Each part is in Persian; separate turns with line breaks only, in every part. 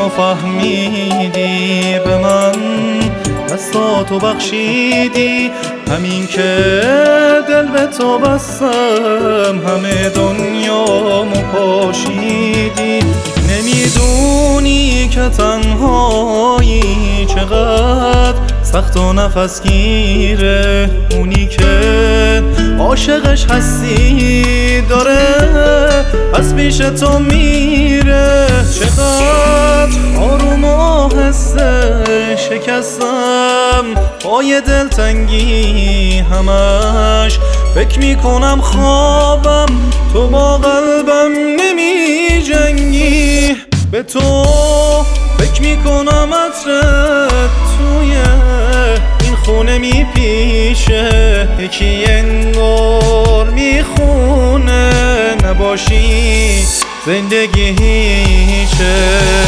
و فهمیدی به من دستاتو بخشیدی. همین که دل به تو بستم همه دنیامو پاشیدی. نمیدونی که تنهایی چقدر سخت و نفس گیره. اونی که عاشقش هستی داره از پیش تو میره. چقدر آروم و آهسته شکستم پای دلتنگی همش. فکر میکنم خوابم تو با قلبم نمی جنگی. به تو فکر میکنم عطرت توی این خونه میپیشه. یکی انگار میخونه نباشی زندگی هیچه.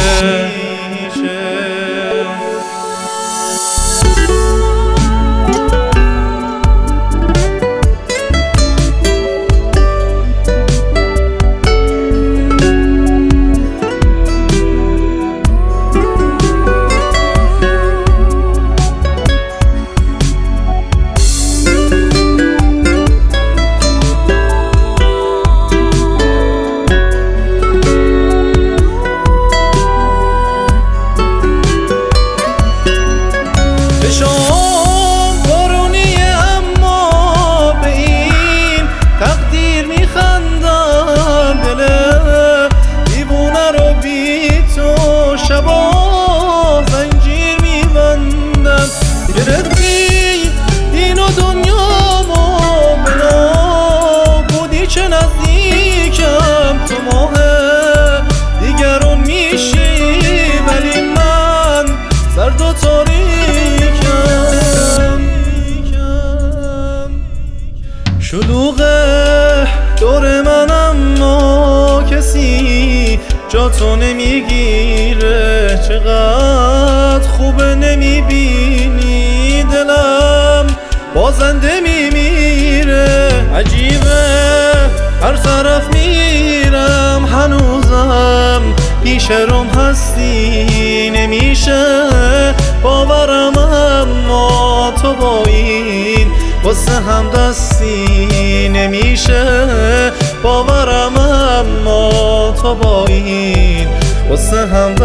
شلوغه دور من اما کسی جا تو نمیگیره. چقدر خوبه نمیبینی دلم بازنده میمیره. عجیبه هر طرف میرم هنوزم پیش روم هستی. نمیشه باورم اما تو با این واسه هم دستی. نمیشه باورم اما تو با این واسه هم